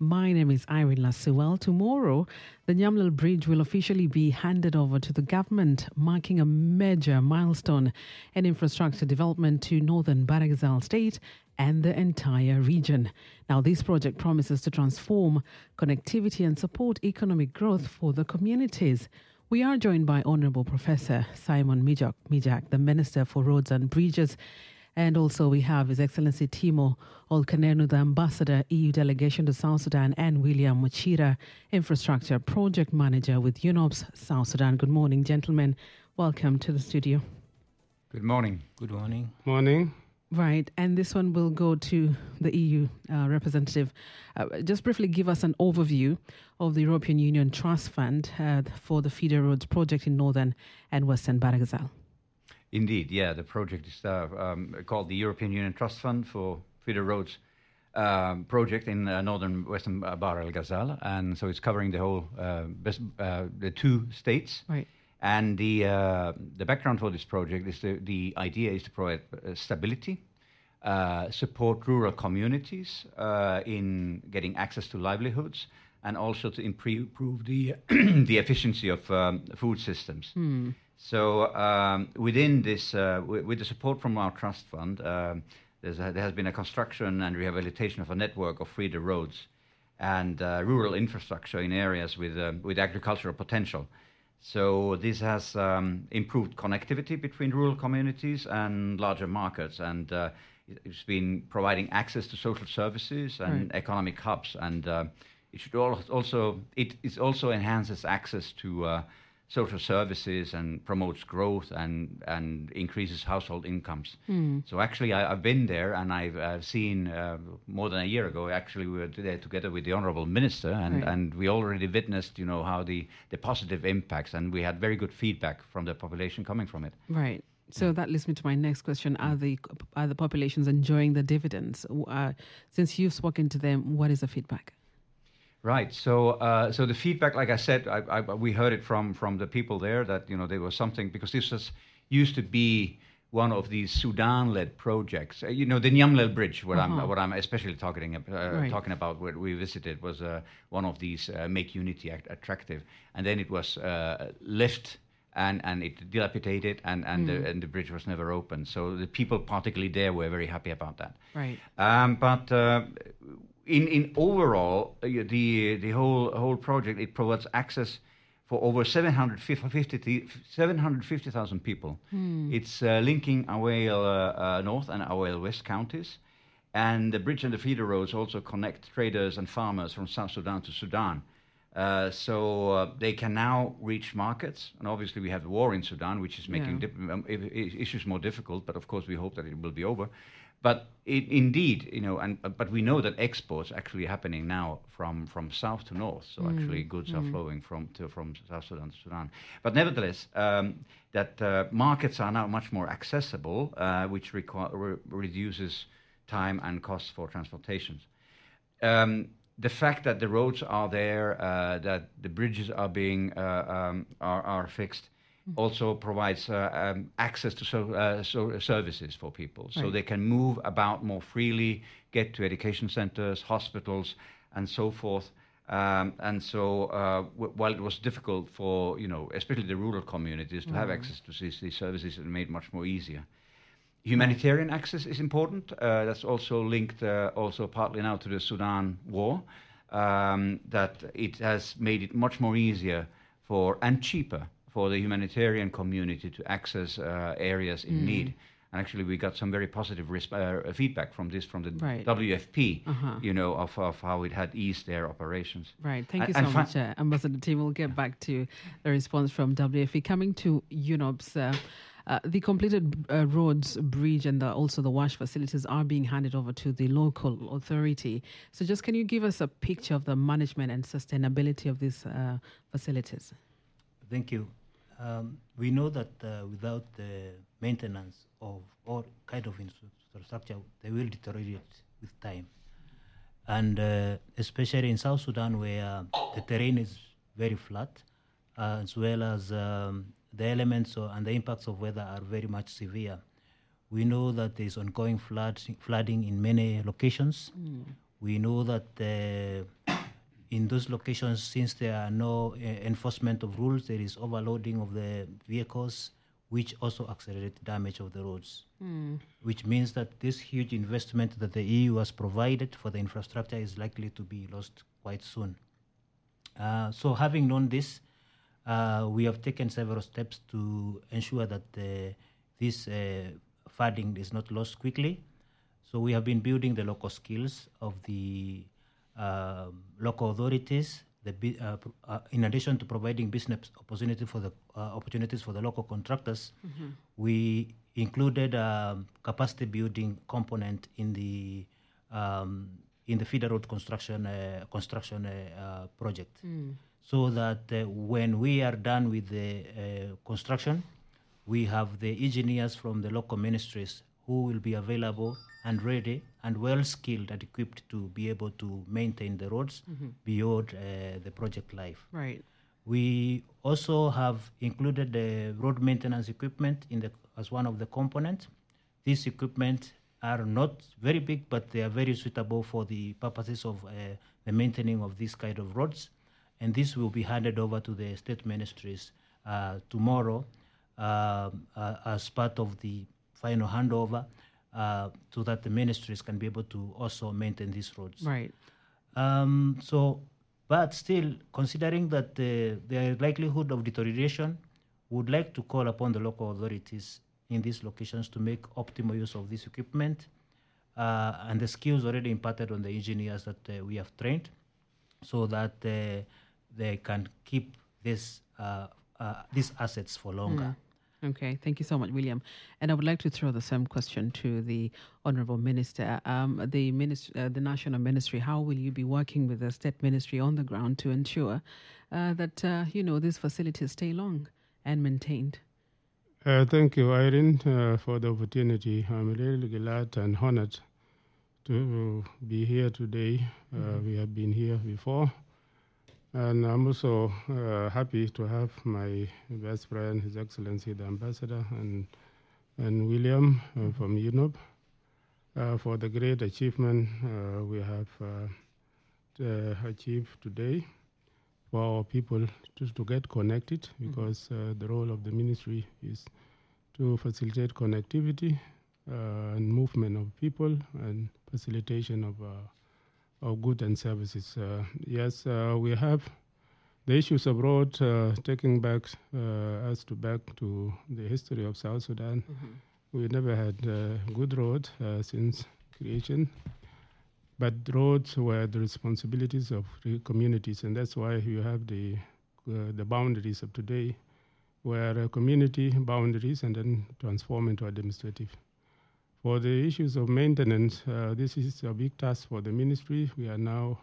My name is Irene Lasuel. Tomorrow, the Nyamlel Bridge will officially be handed over to the government, marking a major milestone in infrastructure development to northern Baragazal state and the entire region. Now, this project promises to transform connectivity and support economic growth for the communities. We are joined by Honorable Professor Simon Mijak, the Minister for Roads and Bridges. And also we have His Excellency Timo Olkanenu, the Ambassador, EU Delegation to South Sudan, and William Muchira, Infrastructure Project Manager with UNOPS South Sudan. Good morning, gentlemen. Welcome to the studio. Good morning. Good morning. Morning. Right, and this one will go to the EU representative. Just briefly give us an overview of the European Union Trust Fund for the feeder roads project in northern and western Baragazal. Indeed, yeah. The project is called the European Union Trust Fund for Feeder Roads project in northern western Bahr el Ghazal, and so it's covering the whole the two states. Right. And the background for this project is the idea is to provide stability, support rural communities in getting access to livelihoods, and also to improve the the efficiency of food systems. So within this, with the support from our trust fund, there has been a construction and rehabilitation of a network of feeder roads and rural infrastructure in areas with agricultural potential. So this has improved connectivity between rural communities and larger markets, and it's been providing access to social services and economic hubs, and it should also enhances access to social services and promotes growth and increases household incomes. So actually, I've been there, and I've seen more than a year ago. Actually, we were there together with the Honourable Minister, and we already witnessed, how the positive impacts, and we had very good feedback from the population coming from it. Right. So that leads me to my next question: Are the populations enjoying the dividends? Since you've spoken to them, what is the feedback? Right. So the feedback, like I said, we heard it from the people there that there was something, because this used to be one of these Sudan-led projects. The Nyamlel Bridge, what I'm especially talking about, where we visited, was one of these make unity attractive, and then it was left and it dilapidated, and the bridge was never opened. So the people, particularly there, were very happy about that. Right. But in overall, the whole project, it provides access for over 750,000 people. It's linking Awel North and Awel West counties, and the bridge and the feeder roads also connect traders and farmers from South Sudan to Sudan. So they can now reach markets, and obviously we have the war in Sudan, which is making issues more difficult. But of course, we hope that it will be over. But indeed, but we know that exports actually happening now from south to north. So actually, goods are flowing from South Sudan to Sudan. But nevertheless, that markets are now much more accessible, which reduces time and costs for transportations. The fact that the roads are there, that the bridges are being are fixed, also provides access to services for people, so they can move about more freely, get to education centers, hospitals, and so forth. And so, while it was difficult for especially the rural communities to have access to these services, it made it much more easier. Humanitarian access is important. That's also linked, also partly now to the Sudan war. That it has made it much more easier and cheaper for the humanitarian community to access areas in need. And actually, we got some very positive feedback from the WFP, of how it had eased their operations. Right. Thank you so much, Ambassador Tim. We'll get back to the response from WFP. Coming to UNOPS, the completed roads, bridge, and also the wash facilities are being handed over to the local authority. So just can you give us a picture of the management and sustainability of these facilities? Thank you. We know that without the maintenance of all kind of infrastructure, they will deteriorate with time. And especially in South Sudan, where the terrain is very flat, as well as the elements and the impacts of weather are very much severe. We know that there is ongoing flooding in many locations. We know that in those locations, since there are no enforcement of rules, there is overloading of the vehicles, which also accelerate damage of the roads. Which means that this huge investment that the EU has provided for the infrastructure is likely to be lost quite soon. So having known this, we have taken several steps to ensure that this funding is not lost quickly. So we have been building the local skills of the local authorities. In addition to providing business opportunities for the local contractors, we included a capacity building component in the feeder road construction project, so that when we are done with the construction, we have the engineers from the local ministries who will be available and ready and well skilled and equipped to be able to maintain the roads beyond the project life. Right. We also have included the road maintenance equipment as one of the components. These equipment are not very big, but they are very suitable for the purposes of the maintaining of this kind of roads. And this will be handed over to the state ministries tomorrow as part of the final handover, so that the ministries can be able to also maintain these roads. Right. But still, considering that the likelihood of deterioration, would like to call upon the local authorities in these locations to make optimal use of this equipment and the skills already imparted on the engineers that we have trained, so that they can keep these assets for longer. Okay, thank you so much, William. And I would like to throw the same question to the Honourable Minister. The National Ministry, how will you be working with the State Ministry on the ground to ensure that, these facilities stay long and maintained? Thank you, Irene, for the opportunity. I'm really glad and honored to be here today. We have been here before. And I'm also happy to have my best friend, His Excellency the Ambassador, and William from UNOP for the great achievement we have achieved today for our people to get connected, because the role of the ministry is to facilitate connectivity and movement of people and facilitation of goods and services. Yes, we have the issues of road taking back us back to the history of South Sudan. We never had good road since creation, but roads were the responsibilities of the communities, and that's why you have the boundaries of today, where community boundaries and then transform into administrative. For the issues of maintenance, this is a big task for the ministry. We are now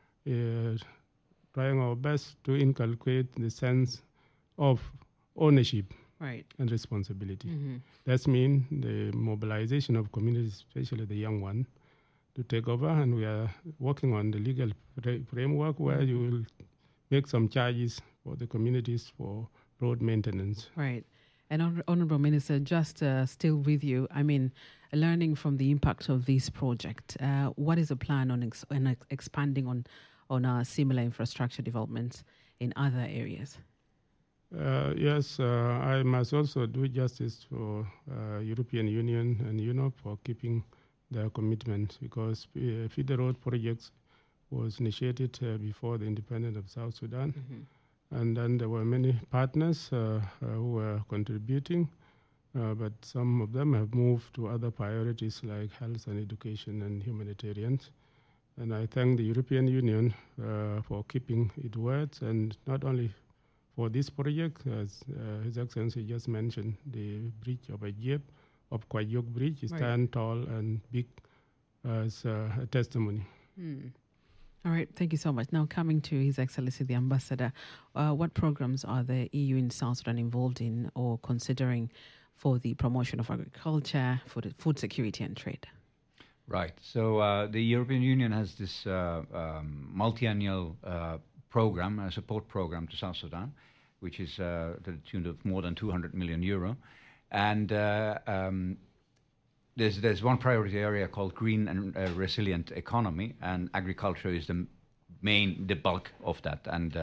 trying our best to inculcate the sense of ownership and responsibility. That means the mobilization of communities, especially the young one, to take over, and we are working on the legal framework where you will make some charges for the communities for road maintenance. Right. And Honourable Minister, just still with you, I mean, learning from the impact of this project, what is the plan on expanding on similar infrastructure developments in other areas? Yes, I must also do justice for European Union and UNOP for keeping their commitment, because feeder road projects was initiated before the independence of South Sudan. And then there were many partners who were contributing, but some of them have moved to other priorities like health and education and humanitarian. And I thank the European Union for keeping its words, and not only for this project, as His Excellency just mentioned, the bridge of Ajib, of Kwajok Bridge, is stand tall and big as a testimony. All right, thank you so much. Now coming to His Excellency the Ambassador, what programs are the EU in South Sudan involved in or considering for the promotion of agriculture, for the food security and trade? Right. So the European Union has this multi-annual program, a support program to South Sudan, which is to the tune of more than 200 million euro. And there's one priority area called green and resilient economy, and agriculture is the the bulk of that, and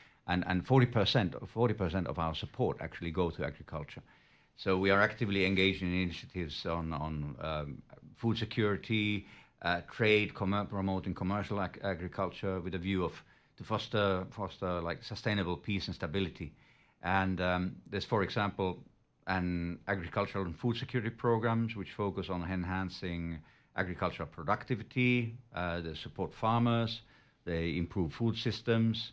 40% of our support actually go to agriculture. So we are actively engaged in initiatives on food security, trade, promoting commercial agriculture with a view to foster like sustainable peace and stability. And there's, for example, an agricultural and food security programs which focus on enhancing agricultural productivity, they support farmers, they improve food systems.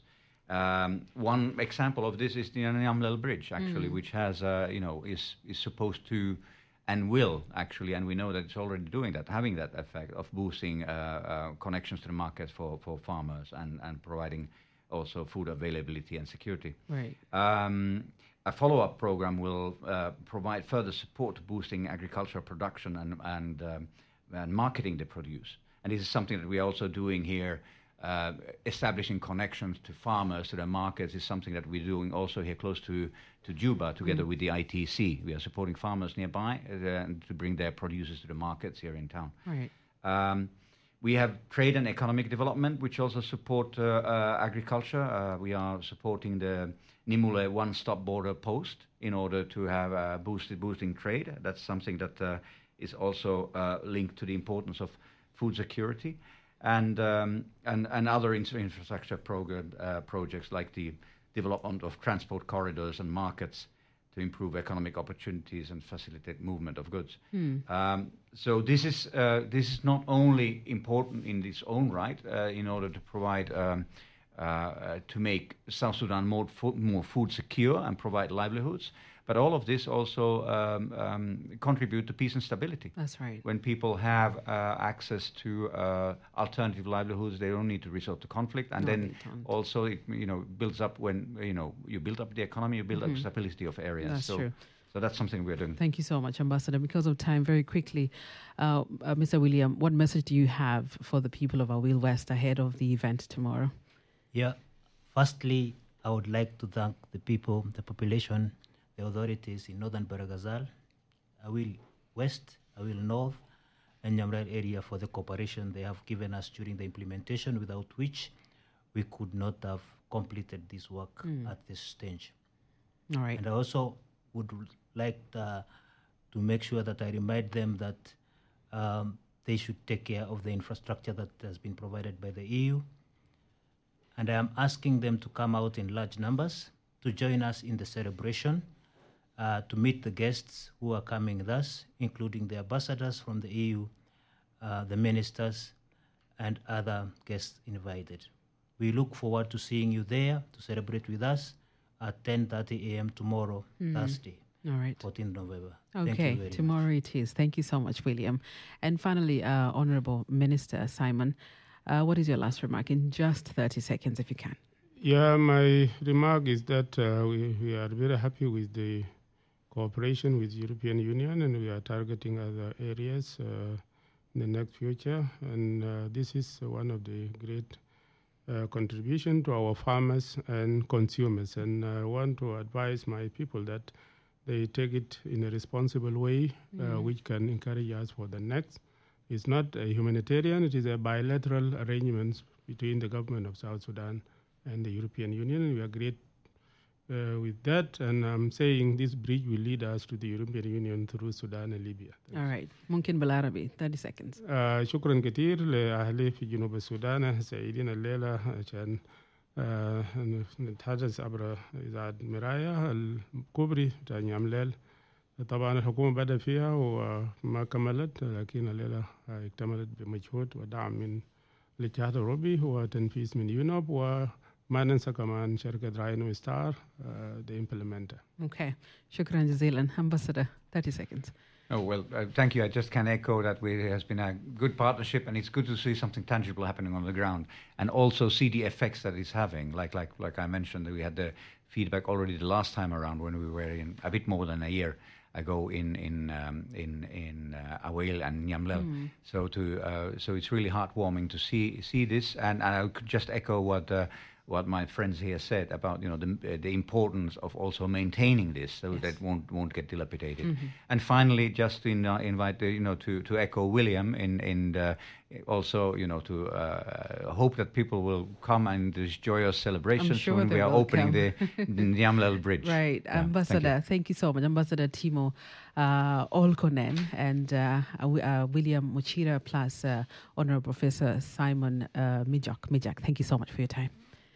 One example of this is the Nyamlel Bridge, actually, which has, is supposed to and will actually, and we know that it's already doing that, having that effect of boosting connections to the markets for farmers and providing also food availability and security. Right. A follow-up program will provide further support to boosting agricultural production and marketing the produce. And this is something that we are also doing here. Establishing connections to farmers, to the markets, is something that we're doing also here close to Juba, together with the ITC. We are supporting farmers nearby to bring their produces to the markets here in town. Right. We have trade and economic development, which also support agriculture. We are supporting the Nimule one-stop border post in order to have boosting trade. That's something that is also linked to the importance of food security. And other infrastructure projects like the development of transport corridors and markets to improve economic opportunities and facilitate movement of goods. So this is not only important in its own right in order to provide to make South Sudan more food secure and provide livelihoods. But all of this also contribute to peace and stability. That's right. When people have access to alternative livelihoods, they don't need to resort to conflict. And then also it builds up when you build up the economy, you build up stability of areas. That's true. So that's something we're doing. Thank you so much, Ambassador. Because of time, very quickly, Mr. William, what message do you have for the people of Awil West ahead of the event tomorrow? Yeah. Firstly, I would like to thank the people, the population, the authorities in Northern Baragazal, Awil West, Awil North, and Nyamlel area for the cooperation they have given us during the implementation, without which we could not have completed this work at this stage. All right. And I also would like to make sure that I remind them that they should take care of the infrastructure that has been provided by the EU. And I am asking them to come out in large numbers to join us in the celebration, to meet the guests who are coming thus, including the ambassadors from the EU, the ministers, and other guests invited. We look forward to seeing you there to celebrate with us at 10:30 a.m. tomorrow, Thursday, All right. 14th November. Okay, Thank you very tomorrow much. it is. Thank you so much, William. And finally, Honorable Minister Simon, what is your last remark in just 30 seconds, if you can? Yeah, my remark is that we are very happy with the cooperation with the European Union, and we are targeting other areas in the next future. And this is one of the great contribution to our farmers and consumers. And I want to advise my people that they take it in a responsible way, which can encourage us for the next. It's not a humanitarian, it is a bilateral arrangement between the government of South Sudan and the European Union. We are great with that, and I'm saying this bridge will lead us to the European Union through Sudan and Libya. All right. ممكن بالعربي 30 seconds. شكرا كثير لأهلي في جنوب السودان، سعيدين الليلة عشان نتحدث عبر إذاعة مراية الكوبري بتاع نيامليل. طبعا الحكومة بدأ فيها وما كملت، لكن الليلة اكتملت بمجهود ودعم من الاتحاد الأوروبي وتنفيذ من يونوب، وما ننسى كمان شركة راينو ستار the implementer. Okay. شكرا جزيلا. Ambassador, 30 seconds. Oh, well, thank you. I just can echo that it has been a good partnership, and it's good to see something tangible happening on the ground, and also see the effects that it's having. Like I mentioned, we had the feedback already the last time around when we were in a bit more than a year ago in Awil and Nyamlel. So it's really heartwarming to see this, and I could just echo what my friends here said about the importance of also maintaining this so that won't get dilapidated. And finally, just to invite to echo William and also to hope that people will come and this joyous celebration when we are opening the Nyamlel Bridge. Right, yeah, Ambassador. Thank you so much, Ambassador Timo Olkonen and William Muchira plus Honorable Professor Simon Mijak. Thank you so much for your time.